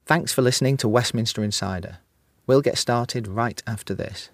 Thanks for listening to Westminster Insider. We'll get started right after this.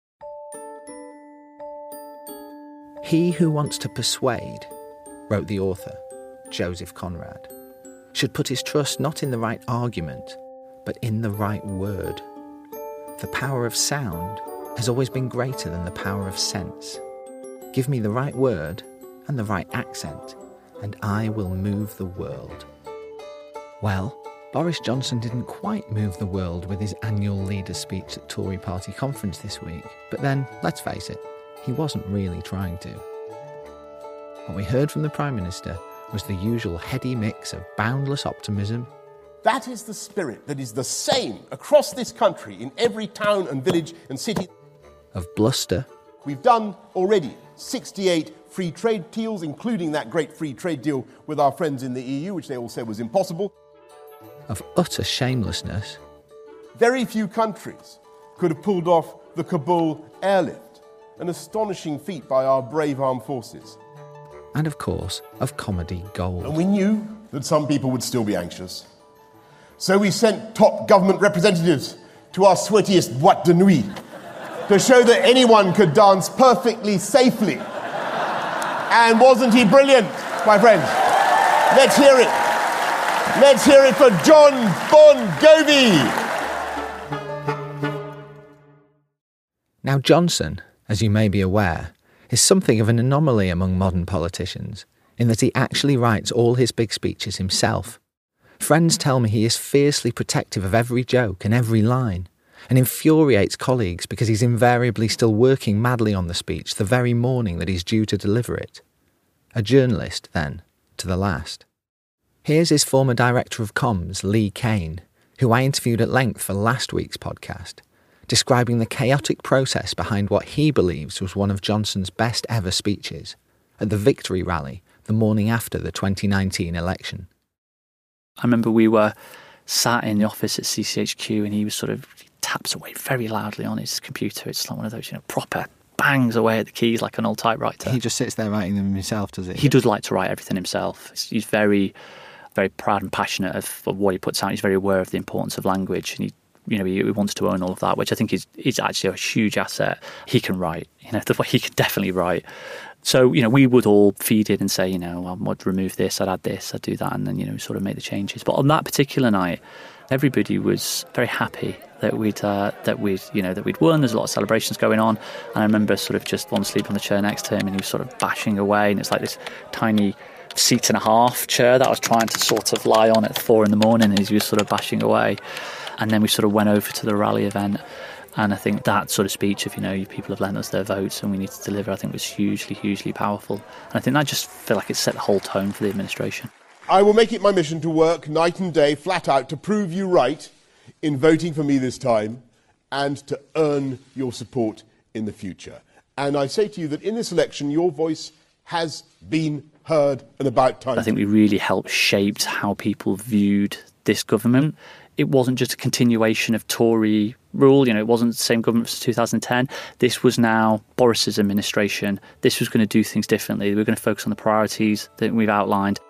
He who wants to persuade, wrote the author, Joseph Conrad, should put his trust not in the right argument, but in the right word. The power of sound has always been greater than the power of sense. Give me the right word and the right accent, and I will move the world. Well, Boris Johnson didn't quite move the world with his annual leader speech at Tory party conference this week, but then, let's face it, he wasn't really trying to. What we heard from the Prime Minister was the usual heady mix of boundless optimism. That is the spirit that is the same across this country in every town and village and city. Of bluster. We've done already 68 free trade deals, including that great free trade deal with our friends in the EU, which they all said was impossible. Of utter shamelessness. Very few countries could have pulled off the Kabul airlift, an astonishing feat by our brave armed forces. And of course, of comedy gold. And we knew that some people would still be anxious. So we sent top government representatives to our sweatiest boîte de nuit to show that anyone could dance perfectly safely. And wasn't he brilliant, my friends? Let's hear it. Let's hear it for Jon Bon Jovi. Now, Johnson, as you may be aware, is something of an anomaly among modern politicians, in that he actually writes all his big speeches himself. Friends tell me he is fiercely protective of every joke and every line, and infuriates colleagues because he's invariably still working madly on the speech the very morning that he's due to deliver it. A journalist, then, to the last. Here's his former director of comms, Lee Kane, who I interviewed at length for last week's podcast, describing the chaotic process behind what he believes was one of Johnson's best ever speeches at the victory rally the morning after the 2019 election. I remember we were sat in the office at CCHQ and he taps away very loudly on his computer. It's like one of those, proper bangs away at the keys like an old typewriter. He just sits there writing them himself, does he? He does like to write everything himself. He's very, very proud and passionate of what he puts out. He's very aware of the importance of language, and he wants to own all of that, which I think is actually a huge asset. He can write, he can definitely write. So, we would all feed in and say, I would remove this, I'd add this, I'd do that, and then, sort of make the changes. But on that particular night, everybody was very happy that we'd won. There's a lot of celebrations going on. And I remember sort of just one asleep on the chair next to him, and he was sort of bashing away. And it's like this tiny seat and a half chair that I was trying to sort of lie on at 4 a.m, and he was sort of bashing away. And then we sort of went over to the rally event. And I think that sort of speech of, you people have lent us their votes and we need to deliver, I think was hugely, hugely powerful. And I think that just felt like it set the whole tone for the administration. I will make it my mission to work night and day, flat out, to prove you right in voting for me this time and to earn your support in the future. And I say to you that in this election, your voice has been heard and about time. I think we really helped shape how people viewed this government. It wasn't just a continuation of Tory rule. It wasn't the same government as 2010. This was now Boris's administration. This was going to do things differently. We're going to focus on the priorities that we've outlined.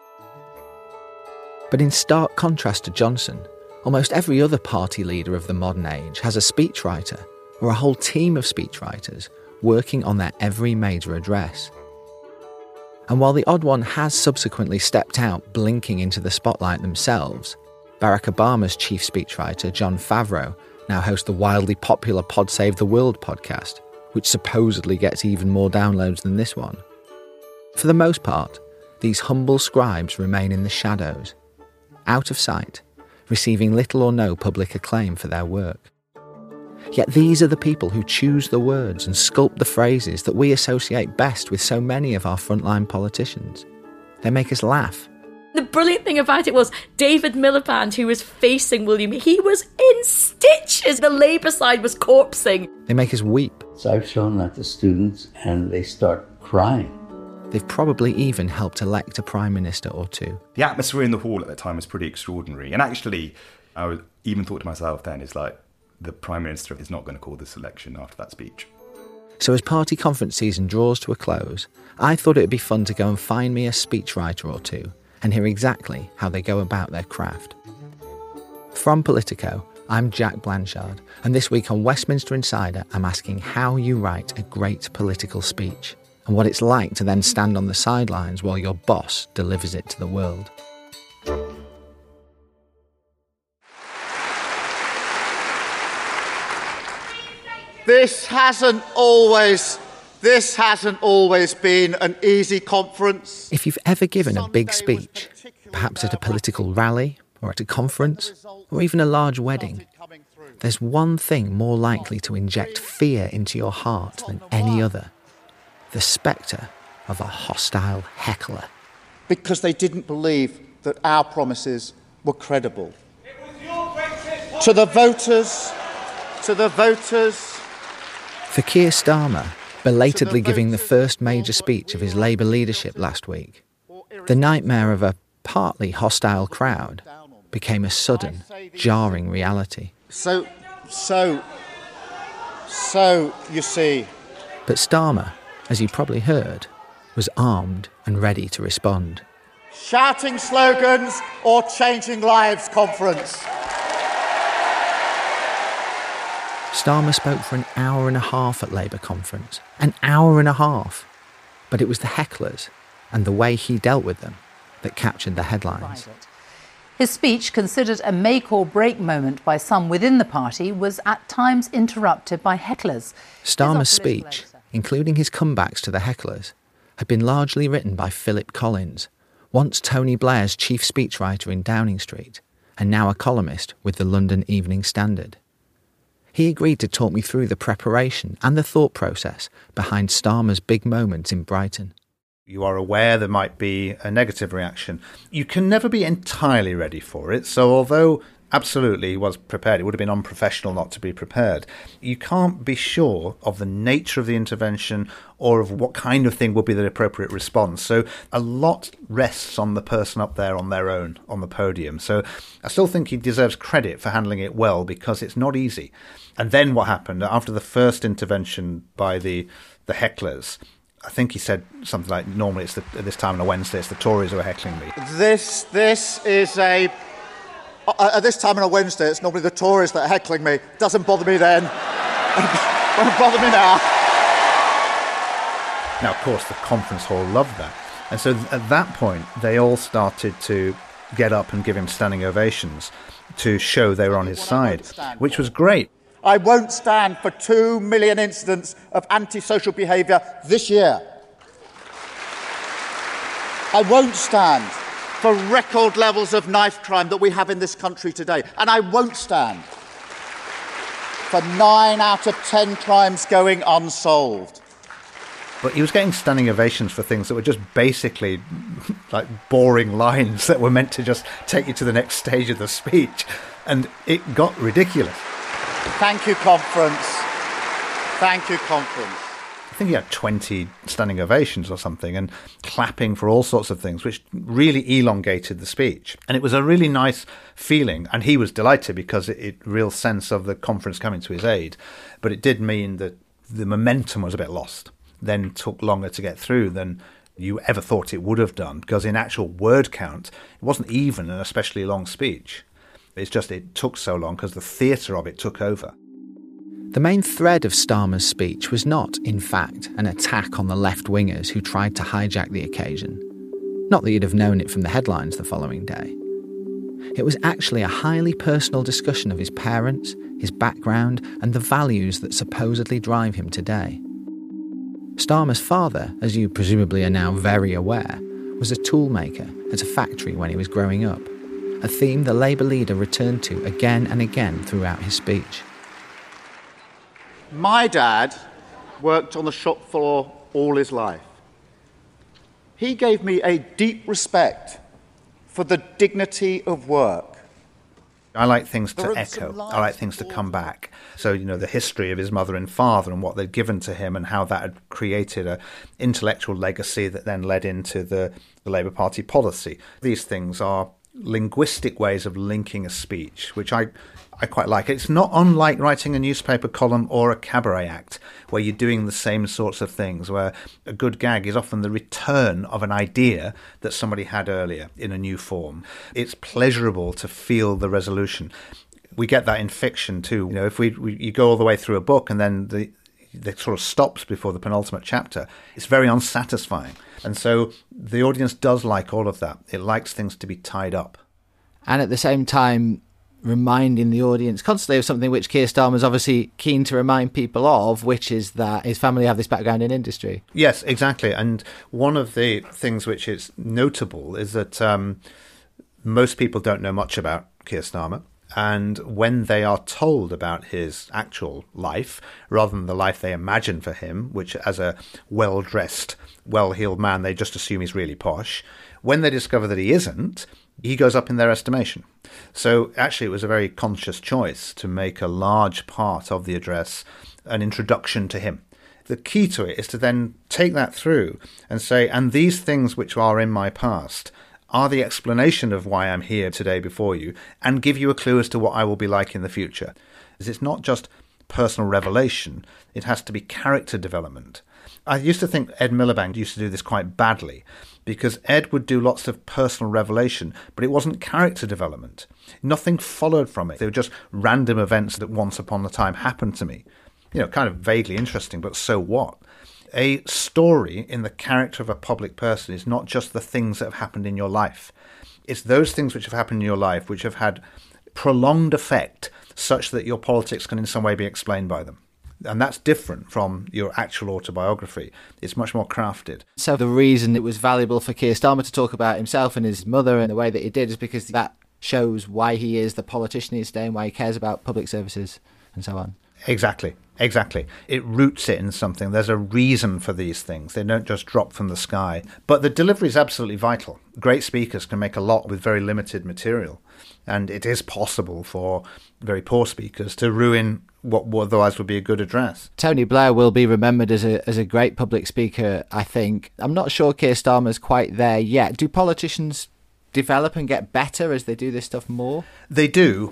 But in stark contrast to Johnson, almost every other party leader of the modern age has a speechwriter or a whole team of speechwriters working on their every major address. And while the odd one has subsequently stepped out blinking into the spotlight themselves, Barack Obama's chief speechwriter, Jon Favreau, now hosts the wildly popular Pod Save the World podcast, which supposedly gets even more downloads than this one. For the most part, these humble scribes remain in the shadows, out of sight, receiving little or no public acclaim for their work. Yet these are the people who choose the words and sculpt the phrases that we associate best with so many of our frontline politicians. They make us laugh. The brilliant thing about it was David Miliband, who was facing William, he was in stitches. The Labour side was corpsing. They make us weep. So I've shown that to students and they start crying. They've probably even helped elect a Prime Minister or two. The atmosphere in the hall at the time was pretty extraordinary. And actually, I even thought to myself then, it's like, the Prime Minister is not going to call this election after that speech. So as party conference season draws to a close, I thought it would be fun to go and find me a speechwriter or two and hear exactly how they go about their craft. From Politico, I'm Jack Blanchard, and this week on Westminster Insider, I'm asking how you write a great political speech and what it's like to then stand on the sidelines while your boss delivers it to the world. This hasn't always been an easy conference. If you've ever given a big speech, perhaps at a political rally or at a conference or even a large wedding, there's one thing more likely to inject fear into your heart than any other: the spectre of a hostile heckler. Because they didn't believe that our promises were credible. To the voters. For Keir Starmer, belatedly giving the first major speech of his Labour leadership last week, the nightmare of a partly hostile crowd became a sudden, jarring reality. So, you see. But Starmer, as you probably heard, was armed and ready to respond. Shouting slogans or changing lives conference. Starmer spoke for an hour and a half at Labour conference. An hour and a half. But it was the hecklers and the way he dealt with them that captured the headlines. His speech, considered a make or break moment by some within the party, was at times interrupted by hecklers. Starmer's speech, including his comebacks to the hecklers, had been largely written by Philip Collins, once Tony Blair's chief speechwriter in Downing Street, and now a columnist with the London Evening Standard. He agreed to talk me through the preparation and the thought process behind Starmer's big moment in Brighton. You are aware there might be a negative reaction. You can never be entirely ready for it. So although absolutely he was prepared, it would have been unprofessional not to be prepared. You can't be sure of the nature of the intervention or of what kind of thing would be the appropriate response. So a lot rests on the person up there on their own, on the podium. So I still think he deserves credit for handling it well, because it's not easy. And then what happened after the first intervention by the hecklers, I think he said something like, normally it's at this time on a Wednesday, it's the Tories who are heckling me. This is a... At this time on a Wednesday, it's normally the Tories that are heckling me. Doesn't bother me then. Won't bother me now. Now, of course, the conference hall loved that. And so at that point, they all started to get up and give him standing ovations to show they were on his side, which was great. I won't stand for 2 million incidents of antisocial behaviour this year. I won't stand for record levels of knife crime that we have in this country today. And I won't stand for 9 out of 10 crimes going unsolved. But he was getting standing ovations for things that were just basically like boring lines that were meant to just take you to the next stage of the speech. And it got ridiculous. Thank you, conference. Thank you, conference. I think he had 20 standing ovations or something, and clapping for all sorts of things, which really elongated the speech. And it was a really nice feeling, and he was delighted because it real sense of the conference coming to his aid. But it did mean that the momentum was a bit lost, then took longer to get through than you ever thought it would have done, because in actual word count, it wasn't even an especially long speech. It's just it took so long because the theatre of it took over. The main thread of Starmer's speech was not, in fact, an attack on the left-wingers who tried to hijack the occasion. Not that you'd have known it from the headlines the following day. It was actually a highly personal discussion of his parents, his background, and the values that supposedly drive him today. Starmer's father, as you presumably are now very aware, was a toolmaker at a factory when he was growing up, a theme the Labour leader returned to again and again throughout his speech. My dad worked on the shop floor all his life. He gave me a deep respect for the dignity of work. I like things to echo. I like things to come back. So, the history of his mother and father and what they'd given to him and how that had created an intellectual legacy that then led into the Labour Party policy. These things are linguistic ways of linking a speech, which I quite like. It's not unlike writing a newspaper column or a cabaret act, where you're doing the same sorts of things, where a good gag is often the return of an idea that somebody had earlier in a new form. It's pleasurable to feel the resolution. We get that in fiction too. If you go all the way through a book and then the sort of stops before the penultimate chapter, it's very unsatisfying. And so the audience does like all of that. It likes things to be tied up. And at the same time, reminding the audience constantly of something which Keir Starmer's obviously keen to remind people of, which is that his family have this background in industry. Yes, exactly. And one of the things which is notable is that most people don't know much about Keir Starmer. And when they are told about his actual life, rather than the life they imagine for him, which as a well-dressed, well-heeled man, they just assume he's really posh, when they discover that he isn't, he goes up in their estimation. So actually it was a very conscious choice to make a large part of the address an introduction to him. The key to it is to then take that through and say, and these things which are in my past are the explanation of why I'm here today before you, and give you a clue as to what I will be like in the future. It's not just personal revelation, it has to be character development. I used to think Ed Miliband used to do this quite badly, because Ed would do lots of personal revelation, but it wasn't character development. Nothing followed from it. They were just random events that once upon a time happened to me. Kind of vaguely interesting, but so what? A story in the character of a public person is not just the things that have happened in your life. It's those things which have happened in your life which have had prolonged effect such that your politics can in some way be explained by them. And that's different from your actual autobiography. It's much more crafted. So the reason it was valuable for Keir Starmer to talk about himself and his mother in the way that he did is because that shows why he is the politician he is today and why he cares about public services and so on. Exactly. It roots it in something. There's a reason for these things. They don't just drop from the sky. But the delivery is absolutely vital. Great speakers can make a lot with very limited material. And it is possible for very poor speakers to ruin what otherwise would be a good address. Tony Blair will be remembered as a great public speaker, I think. I'm not sure Keir Starmer's quite there yet. Do politicians develop and get better as they do this stuff more? They do,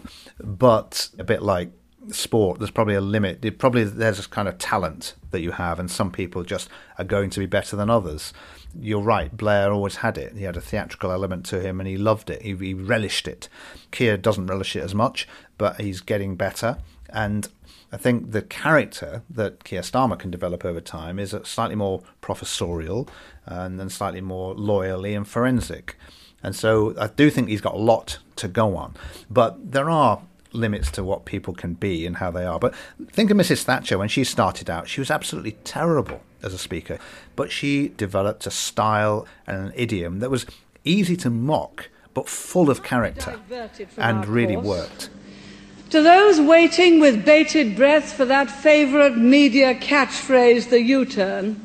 but a bit like sport, there's probably a limit. There's a kind of talent that you have, and some people just are going to be better than others. You're right, Blair always had it. He had a theatrical element to him and he loved it. He relished it. Keir doesn't relish it as much, but he's getting better. And I think the character that Keir Starmer can develop over time is slightly more professorial and then slightly more lawyerly and forensic. And so I do think he's got a lot to go on. But there are limits to what people can be and how they are. But think of Mrs. Thatcher. When she started out, she was absolutely terrible as a speaker, but she developed a style and an idiom that was easy to mock but full of character and really worked. To those waiting with bated breath for that favourite media catchphrase, the U-turn,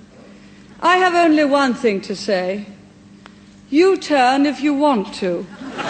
I have only one thing to say. U-turn if you want to.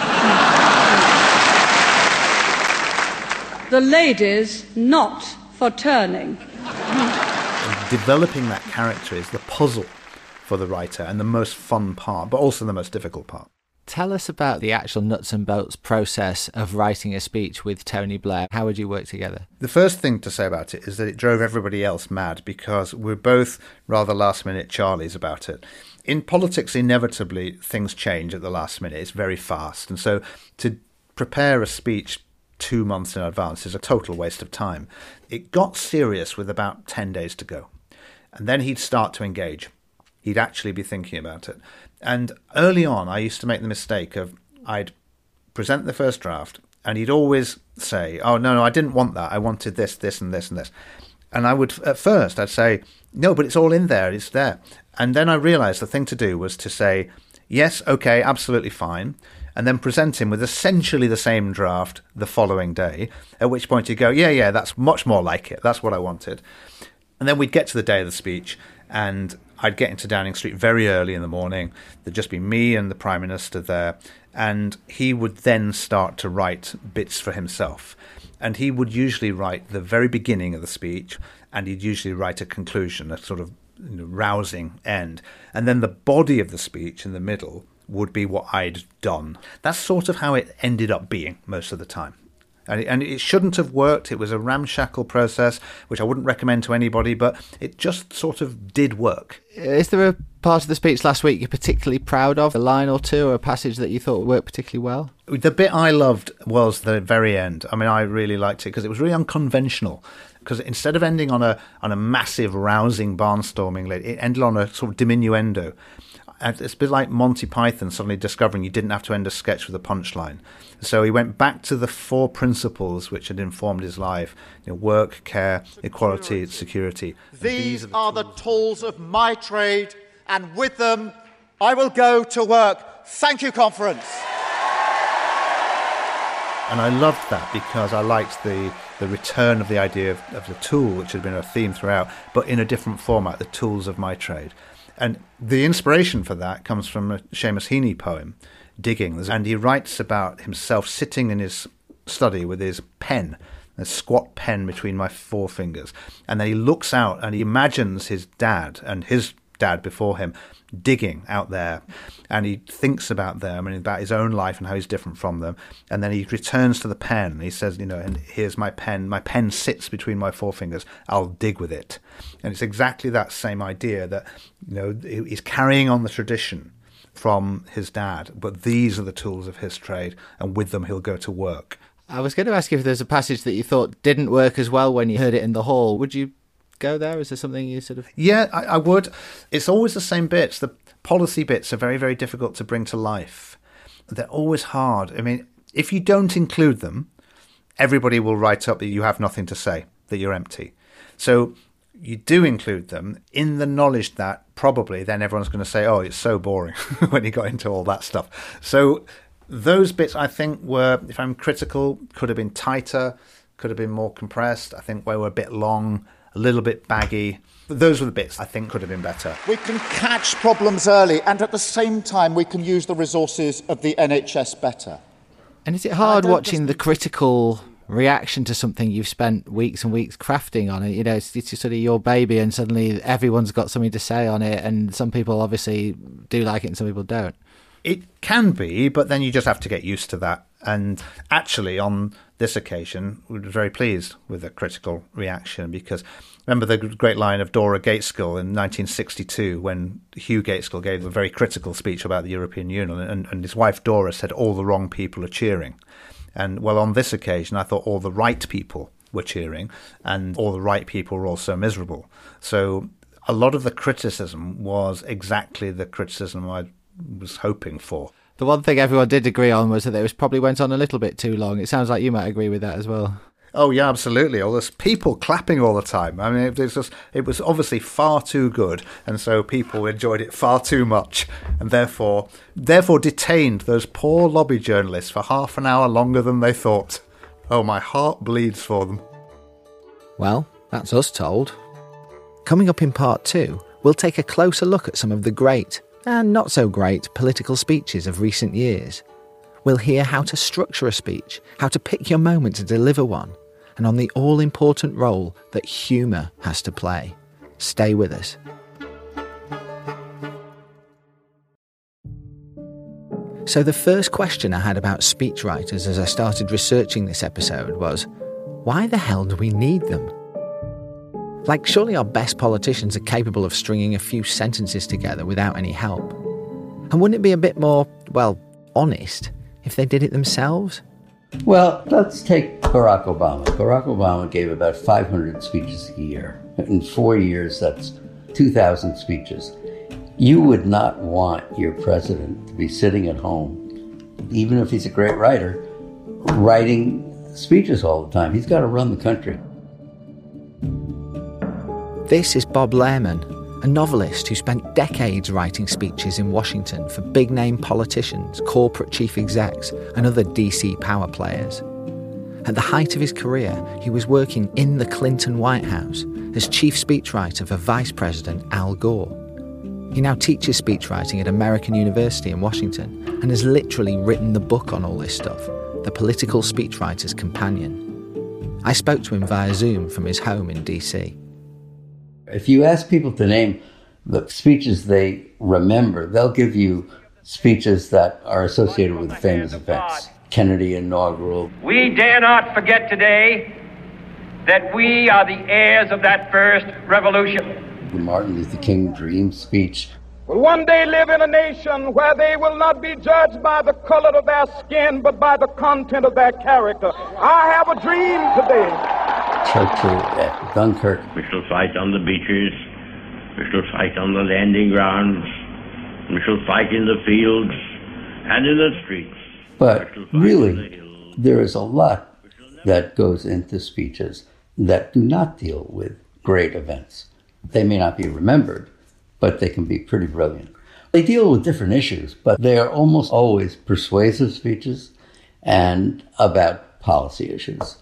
The ladies not for turning. Developing that character is the puzzle for the writer and the most fun part, but also the most difficult part. Tell us about the actual nuts and bolts process of writing a speech with Tony Blair. How would you work together? The first thing to say about it is that it drove everybody else mad because we're both rather last-minute Charlies about it. In politics, inevitably, things change at the last minute. It's very fast. And so to prepare a speech 2 months in advance is a total waste of time. It got serious with about 10 days to go. And then he'd start to engage. He'd actually be thinking about it. And early on, I used to make the mistake of I'd present the first draft and he'd always say, oh, no, I didn't want that. I wanted this, this, and this, and this. And I would, at first, I'd say, no, but it's all in there. It's there. And then I realised the thing to do was to say, yes, okay, absolutely fine. And then present him with essentially the same draft the following day, at which point he'd go, yeah, that's much more like it. That's what I wanted. And then we'd get to the day of the speech, and I'd get into Downing Street very early in the morning. There'd just be me and the Prime Minister there, and he would then start to write bits for himself. And he would usually write the very beginning of the speech, and he'd usually write a conclusion, a sort of rousing end. And then the body of the speech in the middle would be what I'd done. That's sort of how it ended up being most of the time. And it shouldn't have worked. It was a ramshackle process, which I wouldn't recommend to anybody, but it just sort of did work. Is there a part of the speech last week you're particularly proud of, a line or two, or a passage that you thought worked particularly well? The bit I loved was the very end. I mean, I really liked it because it was really unconventional. Because instead of ending on a massive, rousing barnstorming, it ended on a sort of diminuendo. And it's a bit like Monty Python suddenly discovering you didn't have to end a sketch with a punchline. So he went back to the 4 principles which had informed his life: work, care, equality, security. These are the tools of my trade, and with them I will go to work. Thank you, conference. And I loved that because I liked the return of the idea of the tool, which had been a theme throughout, but in a different format, the tools of my trade. And the inspiration for that comes from a Seamus Heaney poem, Digging. And he writes about himself sitting in his study with his pen, a squat pen between my forefingers. And then he looks out and he imagines his dad and his dad before him digging out there, and he thinks about them and about his own life and how he's different from them. And then he returns to the pen and he says, and here's my pen sits between my forefingers, I'll dig with it. And it's exactly that same idea that he's carrying on the tradition from his dad, but these are the tools of his trade, and with them he'll go to work. I was going to ask you if there's a passage that you thought didn't work as well when you heard it in the hall. Would you go there? Is there something you sort of... Yeah, I would. It's always the same bits. The policy bits are very, very difficult to bring to life. They're always hard. I mean, if you don't include them, everybody will write up that you have nothing to say, that you're empty. So you do include them in the knowledge that probably then everyone's going to say, oh, it's so boring when you got into all that stuff. So those bits, I think, were, if I'm critical, could have been tighter, could have been more compressed. I think they were a bit long, a little bit baggy. Those were the bits I think could have been better. We can catch problems early, and at the same time we can use the resources of the NHS better. And is it hard watching the critical reaction to something you've spent weeks and weeks crafting on it? It's sort of your baby, and suddenly everyone's got something to say on it, and some people obviously do like it and some people don't. It can be, but then you just have to get used to that. And actually, on this occasion, we were very pleased with the critical reaction, because remember the great line of Dora Gateskill in 1962 when Hugh Gateskill gave a very critical speech about the European Union, and his wife Dora said, all the wrong people are cheering. And, well, on this occasion, I thought all the right people were cheering, and all the right people were also miserable. So a lot of the criticism was exactly the criticism I was hoping for. The one thing everyone did agree on was that it probably went on a little bit too long. It sounds like you might agree with that as well. Oh, yeah, absolutely. All this people clapping all the time. I mean, it was obviously far too good, and so people enjoyed it far too much, and therefore detained those poor lobby journalists for half an hour longer than they thought. Oh, my heart bleeds for them. Well, that's us told. Coming up in part 2, we'll take a closer look at some of the great and not so great political speeches of recent years. We'll hear how to structure a speech, how to pick your moment to deliver one, and on the all-important role that humour has to play. Stay with us. So the first question I had about speechwriters as I started researching this episode was, why the hell do we need them? Like, surely our best politicians are capable of stringing a few sentences together without any help. And wouldn't it be a bit more, honest if they did it themselves? Well, let's take Barack Obama. Barack Obama gave about 500 speeches a year. In 4 years, that's 2,000 speeches. You would not want your president to be sitting at home, even if he's a great writer, writing speeches all the time. He's got to run the country. This is Bob Lehrman, a novelist who spent decades writing speeches in Washington for big-name politicians, corporate chief execs, and other DC power players. At the height of his career, he was working in the Clinton White House as chief speechwriter for Vice President Al Gore. He now teaches speechwriting at American University in Washington and has literally written the book on all this stuff, The Political Speechwriter's Companion. I spoke to him via Zoom from his home in DC. If you ask people to name the speeches they remember, they'll give you speeches that are associated with famous events. Kennedy inaugural. We dare not forget today that we are the heirs of that first revolution. The Martin Luther King Dream speech. Will one day live in a nation where they will not be judged by the color of their skin, but by the content of their character. I have a dream today. Churchill at Dunkirk. We shall fight on the beaches. We shall fight on the landing grounds. We shall fight in the fields and in the streets. But really, there is a lot that goes into speeches that do not deal with great events. They may not be remembered, but they can be pretty brilliant. They deal with different issues, but they are almost always persuasive speeches and about policy issues.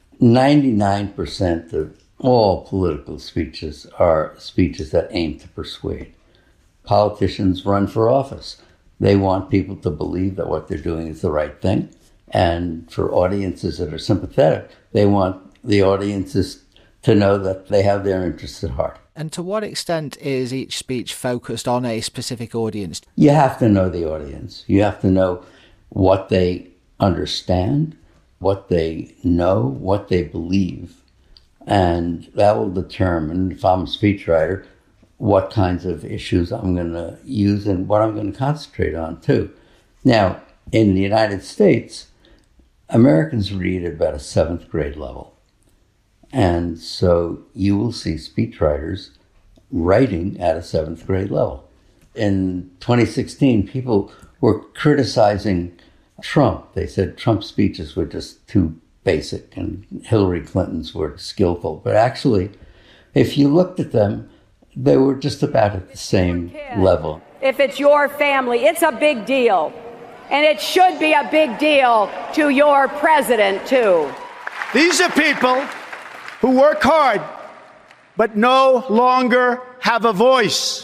99% of all political speeches are speeches that aim to persuade. Politicians run for office. They want people to believe that what they're doing is the right thing. And for audiences that are sympathetic, they want the audiences to know that they have their interests at heart. And to what extent is each speech focused on a specific audience? You have to know the audience. You have to know what they understand, what they know, what they believe. And that will determine, if I'm a speechwriter, what kinds of issues I'm going to use and what I'm going to concentrate on, too. Now, in the United States, Americans read at about a 7th grade level. And so you will see speechwriters writing at a 7th grade level. In 2016, people were criticizing Trump. They said Trump's speeches were just too basic and Hillary Clinton's were skillful. But actually, if you looked at them, they were just about at the same level. If it's your family, it's a big deal. And it should be a big deal to your president, too. These are people who work hard, but no longer have a voice.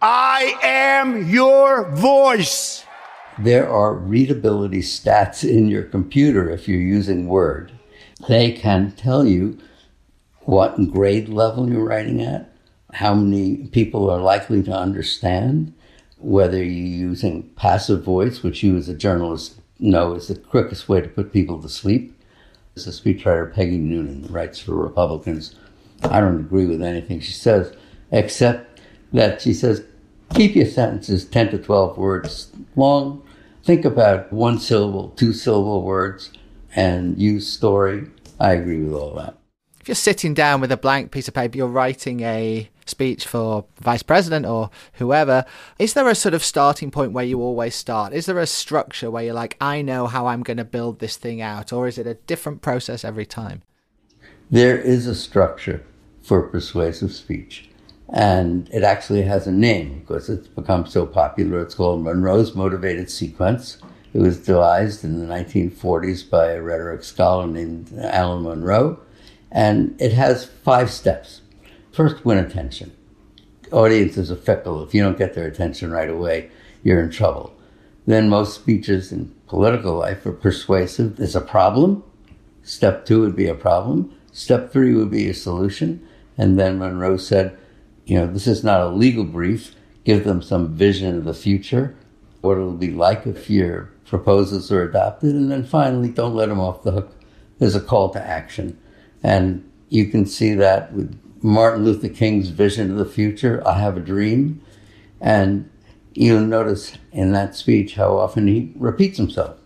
I am your voice. There are readability stats in your computer if you're using Word. They can tell you what grade level you're writing at, how many people are likely to understand, whether you're using passive voice, which you as a journalist know is the quickest way to put people to sleep. As a speechwriter, Peggy Noonan, writes for Republicans. I don't agree with anything she says, except that she says, keep your sentences 10 to 12 words long. Think about 1-syllable, 2-syllable words, and use story. I agree with all that. If you're sitting down with a blank piece of paper, you're writing a speech for vice president or whoever, is there a sort of starting point where you always start? Is there a structure where you're like, I know how I'm going to build this thing out? Or is it a different process every time? There is a structure for persuasive speech. And it actually has a name because it's become so popular. It's called Monroe's Motivated Sequence. It was devised in the 1940s by a rhetoric scholar named Alan Monroe. And it has 5 steps. First, win attention. Audiences are fickle. If you don't get their attention right away, you're in trouble. Then most speeches in political life are persuasive. There's a problem. Step 2 would be a problem. Step 3 would be a solution. And then Monroe said, this is not a legal brief. Give them some vision of the future, what it'll be like if your proposals are adopted. And then finally, don't let them off the hook. There's a call to action. And you can see that with Martin Luther King's vision of the future, I have a dream. And you'll notice in that speech how often he repeats himself.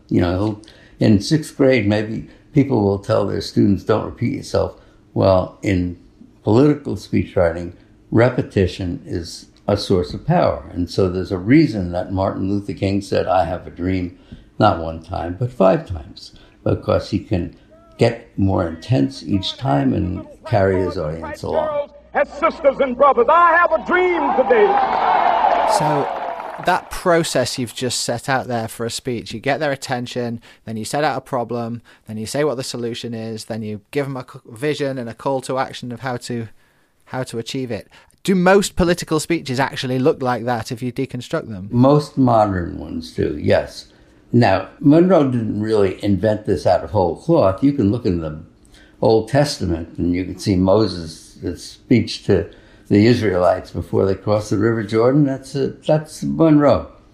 In 6th grade, maybe people will tell their students, don't repeat yourself. Well, in political speech writing, repetition is a source of power. And so there's a reason that Martin Luther King said, I have a dream, not 1 time, but 5 times, because he can get more intense each time and carry his audience along. As sisters and brothers, I have a dream today. So that process you've just set out there for a speech, you get their attention, then you set out a problem, then you say what the solution is, then you give them a vision and a call to action of how to achieve it. Do most political speeches actually look like that if you deconstruct them? Most modern ones do, yes. Now, Monroe didn't really invent this out of whole cloth. You can look in the Old Testament and you can see Moses' speech to the Israelites before they crossed the River Jordan. That's Monroe.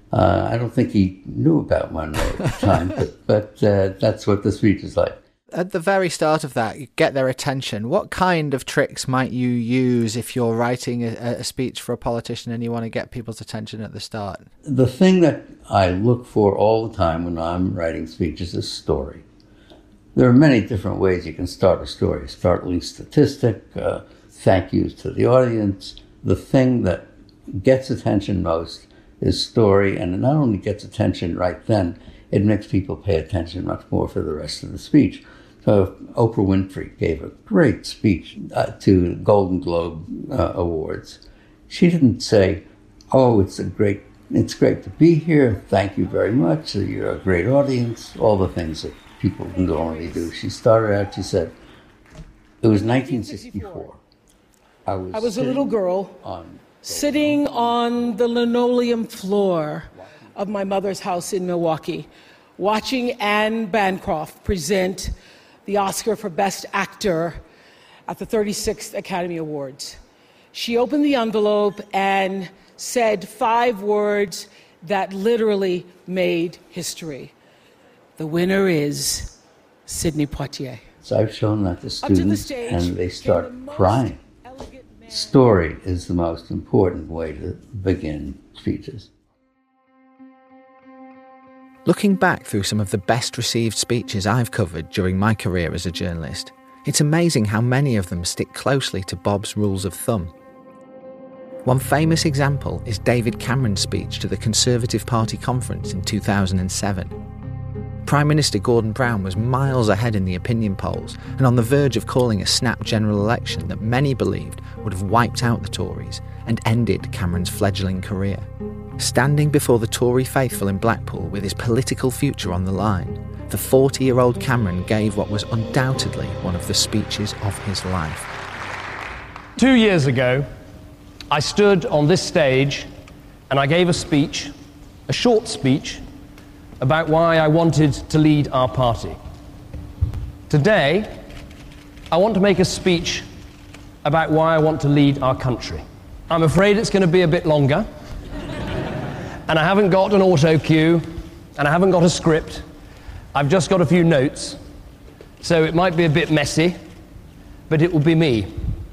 I don't think he knew about Monroe at the time, but that's what the speech is like. At the very start of that, you get their attention. What kind of tricks might you use if you're writing a speech for a politician and you want to get people's attention at the start? The thing that I look for all the time when I'm writing speeches is story. There are many different ways you can start a story. Startling statistic, thank yous to the audience. The thing that gets attention most is story, and it not only gets attention right then, it makes people pay attention much more for the rest of the speech. So Oprah Winfrey gave a great speech to the Golden Globe Awards. She didn't say, "Oh, it's great to be here. Thank you very much. You're a great audience." All the things that people normally do. She started out. She said, "It was 1964. I was a little girl sitting on the linoleum floor of my mother's house in Milwaukee, watching Anne Bancroft present the Oscar for Best Actor at the 36th Academy Awards. She opened the envelope and said 5 words that literally made history. The winner is Sidney Poitier." So I've shown that to students, and they start crying. Story is the most important way to begin speeches. Looking back through some of the best received speeches I've covered during my career as a journalist, it's amazing how many of them stick closely to Bob's rules of thumb. One famous example is David Cameron's speech to the Conservative Party conference in 2007. Prime Minister Gordon Brown was miles ahead in the opinion polls and on the verge of calling a snap general election that many believed would have wiped out the Tories and ended Cameron's fledgling career. Standing before the Tory faithful in Blackpool with his political future on the line, the 40-year-old Cameron gave what was undoubtedly one of the speeches of his life. 2 years ago, I stood on this stage and I gave a speech, a short speech, about why I wanted to lead our party. Today, I want to make a speech about why I want to lead our country. I'm afraid it's going to be a bit longer, and I haven't got an auto cue, and I haven't got a script. I've just got a few notes, so it might be a bit messy, but it will be me.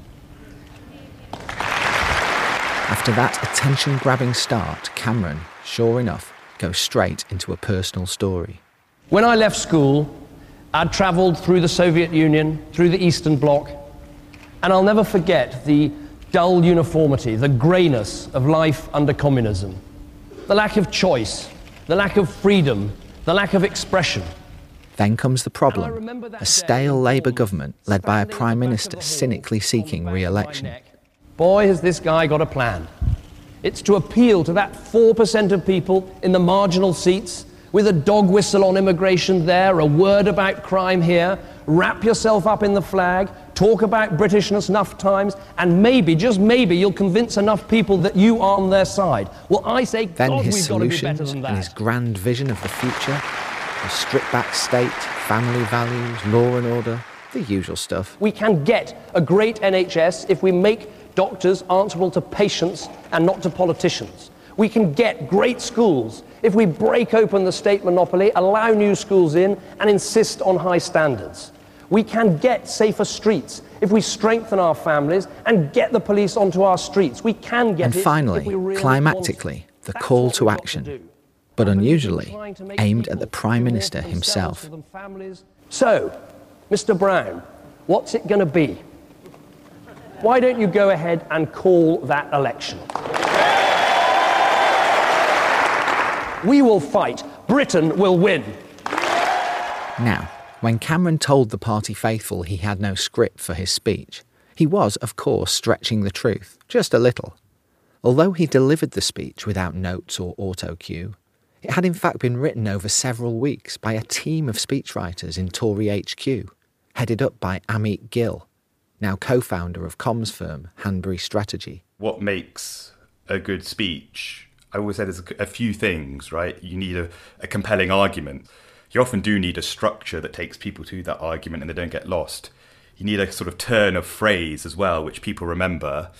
After that attention-grabbing start, Cameron, sure enough, goes straight into a personal story. When I left school, I'd travelled through the Soviet Union, through the Eastern Bloc, and I'll never forget the dull uniformity, the greyness of life under communism, the lack of choice, the lack of freedom, the lack of expression. Then comes the problem, a stale Labour government led by a Prime Minister cynically seeking re-election. Boy, has this guy got a plan. It's to appeal to that 4% of people in the marginal seats, with a dog whistle on immigration there, a word about crime here, wrap yourself up in the flag, talk about Britishness enough times, and maybe, just maybe, you'll convince enough people that you are on their side. Well, I say, then God, his we've got to be solutions better than that. and his grand vision of the future, a stripped-back state, family values, law and order, the usual stuff. We can get a great NHS if we make doctors answerable to patients and not to politicians. We can get great schools if we break open the state monopoly, allow new schools in, and insist on high standards. We can get safer streets if we strengthen our families and get the police onto our streets. We can get and finally, climactically, the call to action, but unusually aimed at the Prime Minister himself. So, Mr. Brown, what's it going to be? Why don't you go ahead and call that election? We will fight. Britain will win. Now, when Cameron told the party faithful he had no script for his speech, he was, of course, stretching the truth, just a little. Although he delivered the speech without notes or auto-cue, it had in fact been written over several weeks by a team of speechwriters in Tory HQ, headed up by Amit Gill, now co-founder of comms firm Hanbury Strategy. What makes a good speech, I always say there's a few things, right? You need a compelling argument. You often do need a structure that takes people to that argument and they don't get lost. You need a sort of turn of phrase as well, which people remember.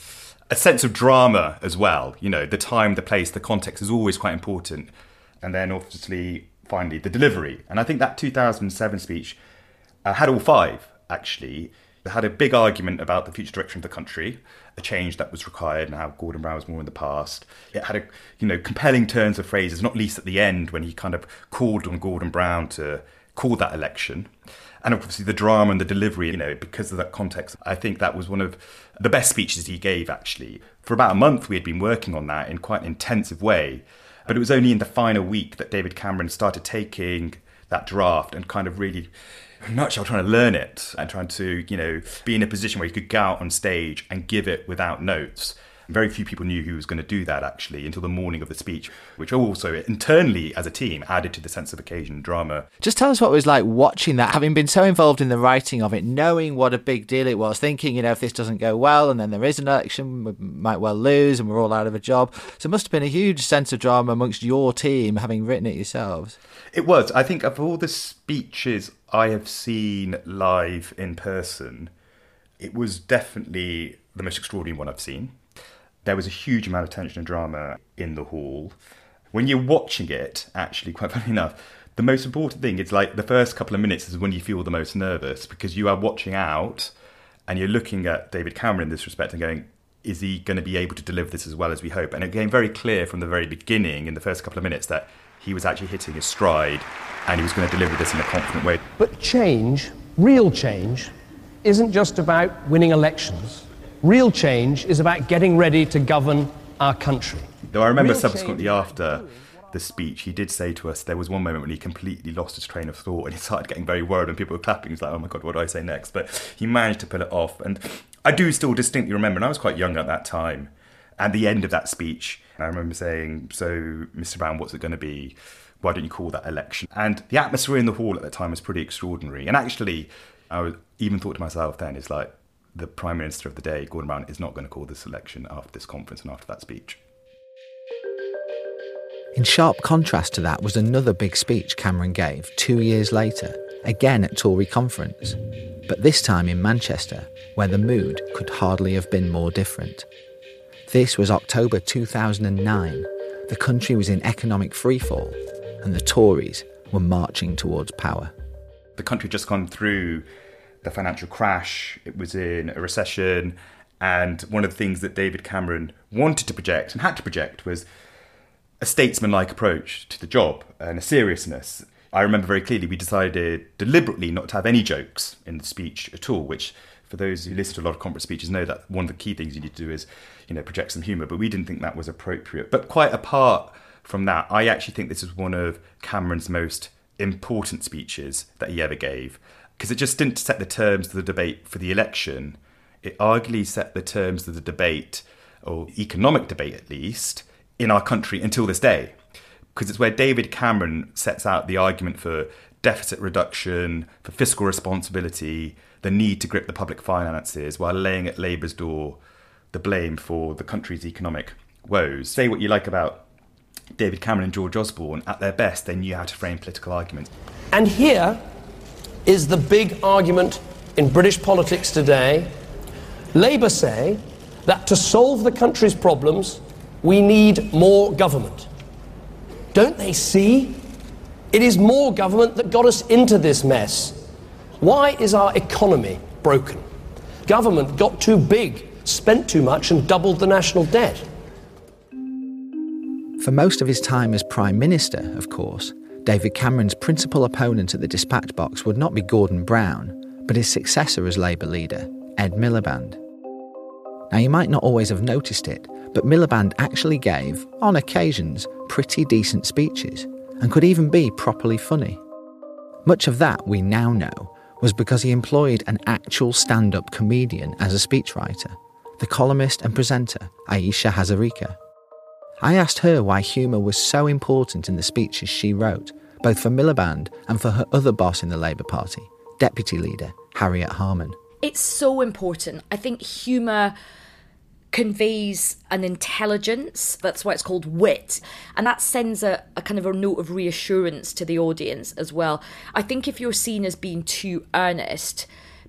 a sense of drama as well. You know, the time, the place, the context is always quite important. And then obviously, finally, the delivery. And I think that 2007 speech had all five, actually. It had a big argument about the future direction of the country, a change that was required and how Gordon Brown was more in the past. It had compelling turns of phrases, not least at the end when he kind of called on Gordon Brown to call that election. And obviously the drama and the delivery, because of that context, I think that was one of the best speeches he gave, actually. For about a month, we had been working on that in quite an intensive way. But it was only in the final week that David Cameron started taking that draft and kind of really, in a nutshell, trying to learn it and trying to, be in a position where he could go out on stage and give it without notes. Very few people knew he was going to do that, actually, until the morning of the speech, which also internally, as a team, added to the sense of occasion and drama. Just tell us what it was like watching that, having been so involved in the writing of it, knowing what a big deal it was, thinking, if this doesn't go well and then there is an election, we might well lose and we're all out of a job. So it must have been a huge sense of drama amongst your team, having written it yourselves. It was. I think of all the speeches I have seen live in person, it was definitely the most extraordinary one I've seen. There was a huge amount of tension and drama in the hall. When you're watching it, actually, quite funny enough, the most important thing is like the first couple of minutes is when you feel the most nervous, because you are watching out and you're looking at David Cameron in this respect and going, is he going to be able to deliver this as well as we hope? And it became very clear from the very beginning in the first couple of minutes that he was actually hitting his stride and he was going to deliver this in a confident way. But change, real change, isn't just about winning elections. Real change is about getting ready to govern our country. Though I remember subsequently after the speech, he did say to us there was one moment when he completely lost his train of thought and he started getting very worried when people were clapping. He's like, oh my God, what do I say next? But he managed to pull it off. And I do still distinctly remember, and I was quite young at that time, at the end of that speech, and I remember saying, so, Mr. Brown, what's it going to be? Why don't you call that election? And the atmosphere in the hall at that time was pretty extraordinary. And actually, I even thought to myself then, it's like, the Prime Minister of the day, Gordon Brown, is not going to call this election after this conference and after that speech. In sharp contrast to that was another big speech Cameron gave 2 years later, again at Tory conference, but this time in Manchester, where the mood could hardly have been more different. This was October 2009. The country was in economic freefall, and the Tories were marching towards power. The country had just gone through the financial crash, it was in a recession, and one of the things that David Cameron wanted to project and had to project was a statesman-like approach to the job and a seriousness. I remember very clearly we decided deliberately not to have any jokes in the speech at all, which for those who listen to a lot of conference speeches know that one of the key things you need to do is, project some humour, but we didn't think that was appropriate. But quite apart from that, I actually think this is one of Cameron's most important speeches that he ever gave, because it just didn't set the terms of the debate for the election. It arguably set the terms of the debate, or economic debate at least, in our country until this day. Because it's where David Cameron sets out the argument for deficit reduction, for fiscal responsibility, the need to grip the public finances, while laying at Labour's door the blame for the country's economic woes. Say what you like about David Cameron and George Osborne, at their best, they knew how to frame political arguments. And here is the big argument in British politics today. Labour say that to solve the country's problems, we need more government. Don't they see? It is more government that got us into this mess. Why is our economy broken? Government got too big, spent too much and doubled the national debt. For most of his time as Prime Minister, of course, David Cameron's principal opponent at the dispatch box would not be Gordon Brown, but his successor as Labour leader, Ed Miliband. Now, you might not always have noticed it, but Miliband actually gave, on occasions, pretty decent speeches, and could even be properly funny. Much of that, we now know, was because he employed an actual stand-up comedian as a speechwriter, the columnist and presenter Ayesha Hazarika. I asked her why humour was so important in the speeches she wrote, both for Miliband and for her other boss in the Labour Party, Deputy Leader Harriet Harman. It's so important. I think humour conveys an intelligence. That's why it's called wit. And that sends a kind of a note of reassurance to the audience as well. I think if you're seen as being too earnest,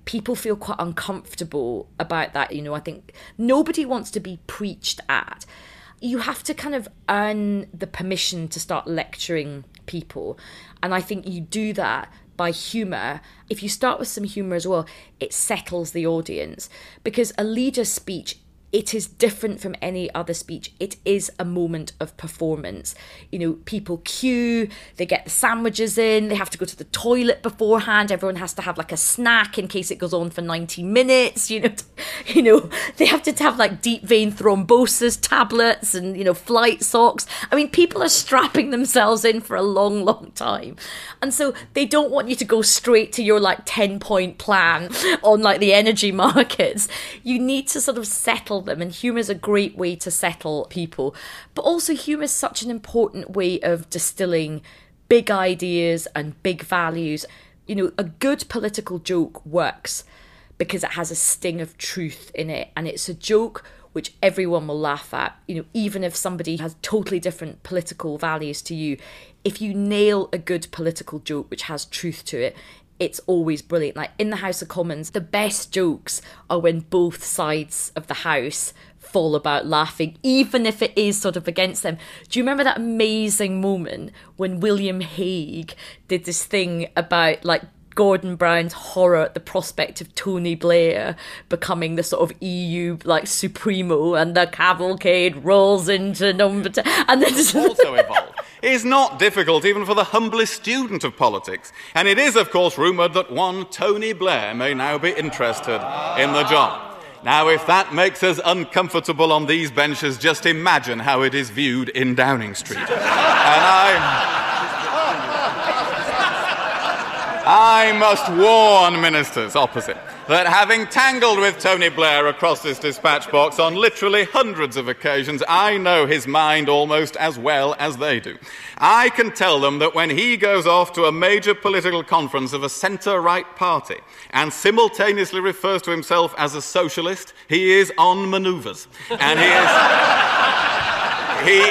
people feel quite uncomfortable about that. You know, I think nobody wants to be preached at. You have to kind of earn the permission to start lecturing people. And I think you do that by humour. If you start with some humour as well, it settles the audience. Because a leader's speech, it is different from any other speech. It is a moment of performance. You know, people queue, they get the sandwiches in, they have to go to the toilet beforehand. Everyone has to have like a snack in case it goes on for 90 minutes. You know, they have to have like deep vein thrombosis tablets and, you know, flight socks. I mean, people are strapping themselves in for a long, long time. And so they don't want you to go straight to your like 10-point plan on like the energy markets. You need to sort of settle them, and humour is a great way to settle people. But also humour is such an important way of distilling big ideas and big values. You know, a good political joke works because it has a sting of truth in it, and it's a joke which everyone will laugh at. You know, even if somebody has totally different political values to you, if you nail a good political joke which has truth to it, it's always brilliant. Like in the House of Commons, the best jokes are when both sides of the House fall about laughing, even if it is sort of against them. Do you remember that amazing moment when William Hague did this thing about like Gordon Brown's horror at the prospect of Tony Blair becoming the sort of EU like supremo, and the cavalcade rolls into number 10, and then also evolved. It is not difficult even for the humblest student of politics, and it is of course rumoured that one Tony Blair may now be interested in the job. Now, if that makes us uncomfortable on these benches, just imagine how it is viewed in Downing Street. And I must warn ministers opposite that having tangled with Tony Blair across this dispatch box on literally hundreds of occasions, I know his mind almost as well as they do. I can tell them that when he goes off to a major political conference of a centre-right party and simultaneously refers to himself as a socialist, he is on manoeuvres. And he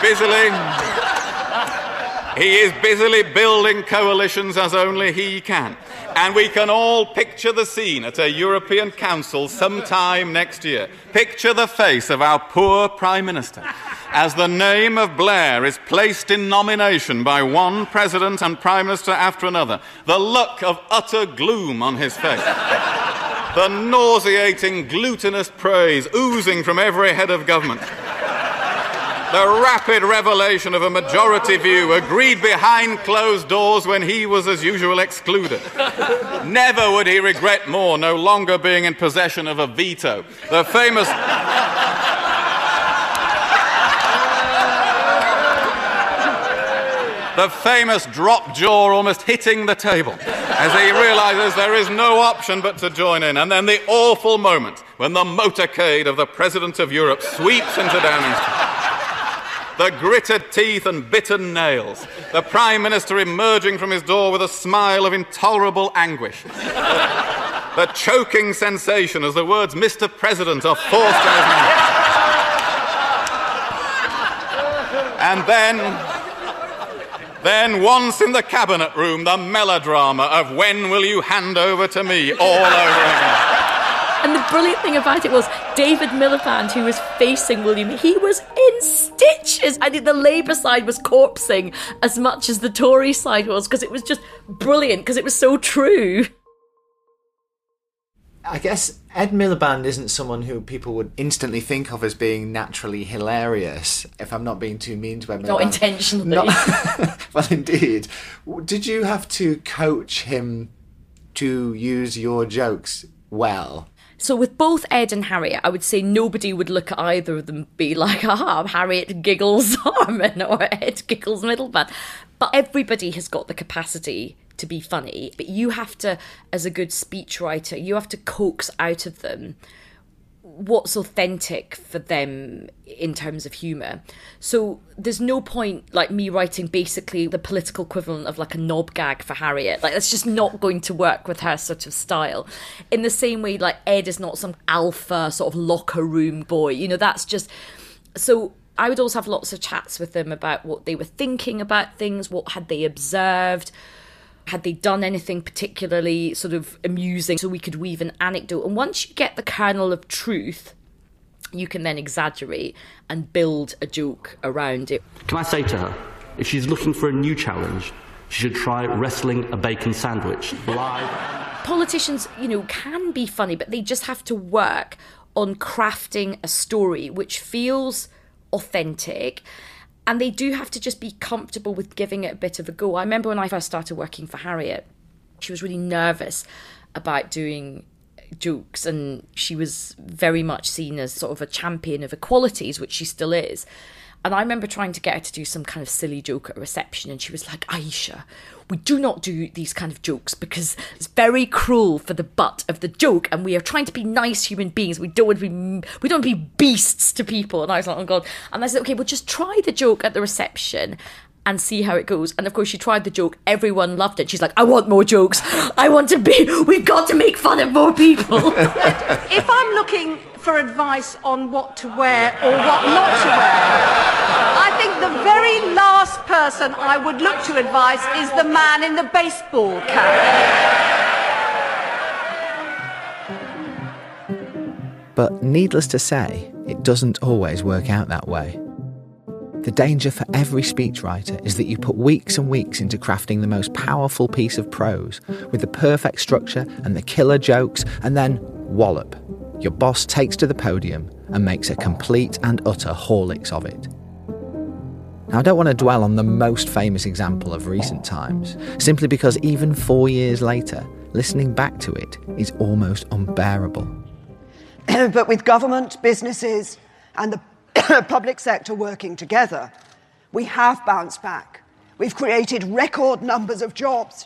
is busily building coalitions as only he can. And we can all picture the scene at a European Council sometime next year. Picture the face of our poor Prime Minister as the name of Blair is placed in nomination by one President and Prime Minister after another. The look of utter gloom on his face. The nauseating, glutinous praise oozing from every head of government. The rapid revelation of a majority view agreed behind closed doors when he was, as usual, excluded. Never would he regret more no longer being in possession of a veto. The famous drop jaw almost hitting the table as he realises there is no option but to join in. And then the awful moment when the motorcade of the President of Europe sweeps into Downing Street. The gritted teeth and bitten nails. The Prime Minister emerging from his door with a smile of intolerable anguish. The choking sensation as the words "Mr. President" are forced out of his mouth. And then once in the cabinet room, the melodrama of "When will you hand over to me?" all over again. And the brilliant thing about it was David Miliband, who was facing William, he was in stitches. I think the Labour side was corpsing as much as the Tory side was, because it was just brilliant, because it was so true. I guess Ed Miliband isn't someone who people would instantly think of as being naturally hilarious, if I'm not being too mean to Ed Miliband. Not intentionally. Well, indeed. Did you have to coach him to use your jokes well? So with both Ed and Harriet, I would say nobody would look at either of them and be like, aha, Harriet giggles Harman or Ed giggles Miliband. But everybody has got the capacity to be funny. But you have to, as a good speechwriter, you have to coax out of them what's authentic for them in terms of humour. So there's no point like me writing basically the political equivalent of like a knob gag for Harriet. Like that's just not going to work with her sort of style. In the same way, like Ed is not some alpha sort of locker room boy. You know, that's just... So I would also have lots of chats with them about what they were thinking about things, what had they observed, Had they done anything particularly sort of amusing so we could weave an anecdote? And once you get the kernel of truth, you can then exaggerate and build a joke around it. Can I say to her, if she's looking for a new challenge, she should try wrestling a bacon sandwich live. Politicians, can be funny, but they just have to work on crafting a story which feels authentic, and they do have to just be comfortable with giving it a bit of a go. I remember when I first started working for Harriet, she was really nervous about doing jokes, and she was very much seen as sort of a champion of equalities, which she still is. And I remember trying to get her to do some kind of silly joke at a reception, and she was like, Aisha, we do not do these kind of jokes because it's very cruel for the butt of the joke, and we are trying to be nice human beings. We don't want to be beasts to people. And I was like, oh God. And I said, okay, well, just try the joke at the reception and see how it goes. And of course, she tried the joke. Everyone loved it. She's like, I want more jokes. We've got to make fun of more people. If I'm looking for advice on what to wear or what not to wear, I think the very last person I would look to advise is the man in the baseball cap. But needless to say, it doesn't always work out that way. The danger for every speechwriter is that you put weeks and weeks into crafting the most powerful piece of prose with the perfect structure and the killer jokes, and then wallop. Your boss takes to the podium and makes a complete and utter Horlicks of it. Now, I don't want to dwell on the most famous example of recent times, simply because even 4 years later, listening back to it is almost unbearable. But with government, businesses and the public sector working together, we have bounced back. We've created record numbers of jobs.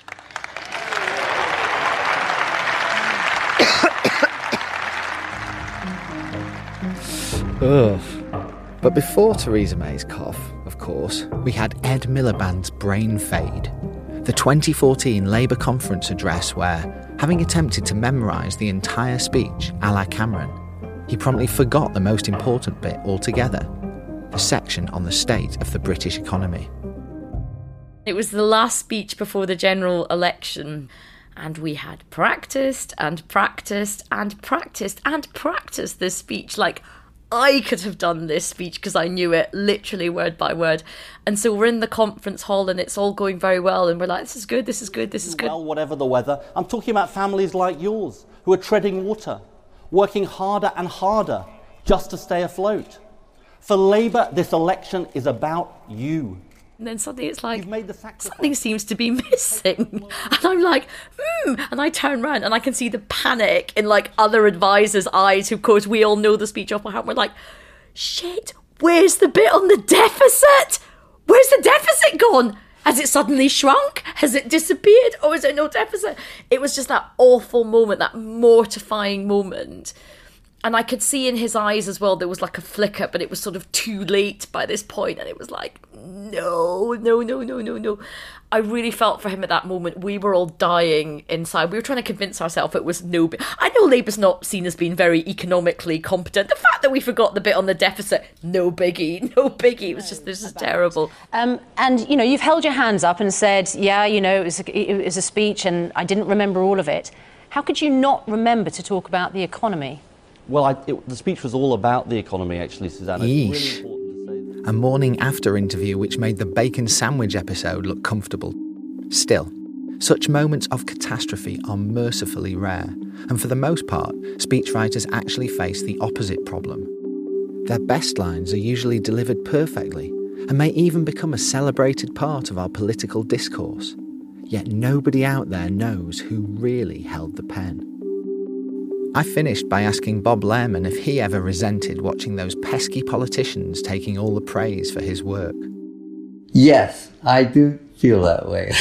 Ugh. But before Theresa May's cough, of course, we had Ed Miliband's brain fade. The 2014 Labour conference address where, having attempted to memorise the entire speech a la Cameron, he promptly forgot the most important bit altogether, the section on the state of the British economy. It was the last speech before the general election, and we had practised and practised and practised and practised this speech. Like, I could have done this speech because I knew it literally word by word. And so we're in the conference hall and it's all going very well, and we're like, this is good, this is good, this is good. Well, whatever the weather, I'm talking about families like yours who are treading water, working harder and harder just to stay afloat. For Labour, this election is about you. And then suddenly it's like, something seems to be missing. And I'm like, And I turn around and I can see the panic in like other advisors' eyes, who of course we all know the speech off by heart. We're like, shit, where's the bit on the deficit? Where's the deficit gone? Has it suddenly shrunk? Has it disappeared? Or is there no deficit? It was just that awful moment, that mortifying moment. And I could see in his eyes as well, there was like a flicker, but it was sort of too late by this point. And it was like, no. I really felt for him at that moment. We were all dying inside. We were trying to convince ourselves it was no... I know Labour's not seen as being very economically competent. The fact that we forgot the bit on the deficit, no biggie. It was just, this is terrible. And, you've held your hands up and said, it was a speech and I didn't remember all of it. How could you not remember to talk about the economy? Well, the speech was all about the economy, actually, Susanna. Yeesh. It's really important to say that. A morning after interview which made the bacon sandwich episode look comfortable. Still, such moments of catastrophe are mercifully rare, and for the most part, speechwriters actually face the opposite problem. Their best lines are usually delivered perfectly, and may even become a celebrated part of our political discourse. Yet nobody out there knows who really held the pen. I finished by asking Bob Lehrman if he ever resented watching those pesky politicians taking all the praise for his work. Yes, I do feel that way.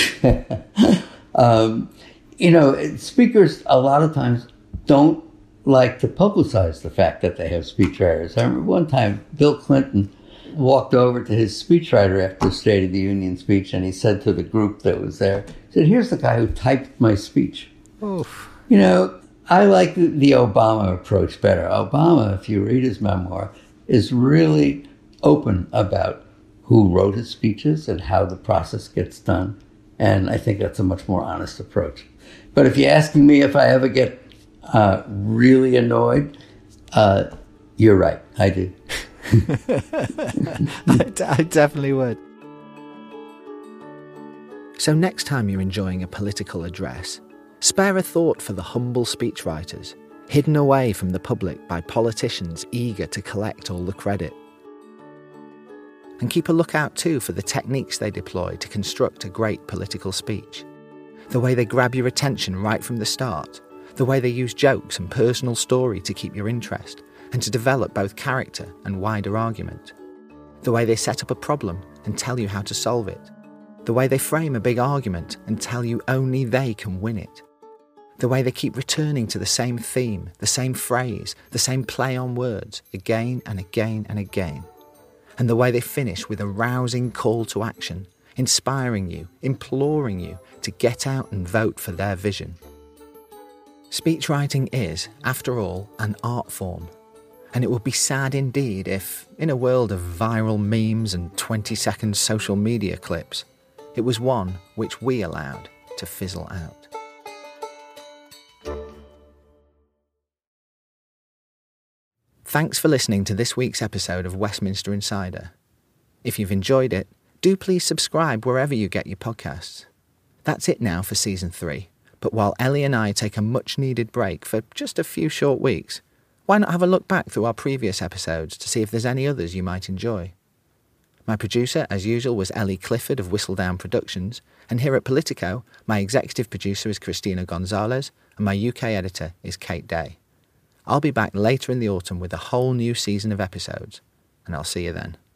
Speakers a lot of times don't like to publicize the fact that they have speechwriters. I remember one time Bill Clinton walked over to his speechwriter after the State of the Union speech, and he said to the group that was there, he said, "Here's the guy who typed my speech." Oof. I like the Obama approach better. Obama, if you read his memoir, is really open about who wrote his speeches and how the process gets done. And I think that's a much more honest approach. But if you're asking me if I ever get really annoyed, you're right, I do. I definitely would. So next time you're enjoying a political address, spare a thought for the humble speechwriters, hidden away from the public by politicians eager to collect all the credit. And keep a lookout too for the techniques they deploy to construct a great political speech. The way they grab your attention right from the start, the way they use jokes and personal story to keep your interest and to develop both character and wider argument. The way they set up a problem and tell you how to solve it. The way they frame a big argument and tell you only they can win it. The way they keep returning to the same theme, the same phrase, the same play on words, again and again and again. And the way they finish with a rousing call to action, inspiring you, imploring you to get out and vote for their vision. Speechwriting is, after all, an art form. And it would be sad indeed if, in a world of viral memes and 20-second social media clips, it was one which we allowed to fizzle out. Thanks for listening to this week's episode of Westminster Insider. If you've enjoyed it, do please subscribe wherever you get your podcasts. That's it now for Season 3, but while Ellie and I take a much-needed break for just a few short weeks, why not have a look back through our previous episodes to see if there's any others you might enjoy? My producer, as usual, was Ellie Clifford of Whistledown Productions, and here at Politico, my executive producer is Christina Gonzalez, and my UK editor is Kate Day. I'll be back later in the autumn with a whole new season of episodes, and I'll see you then.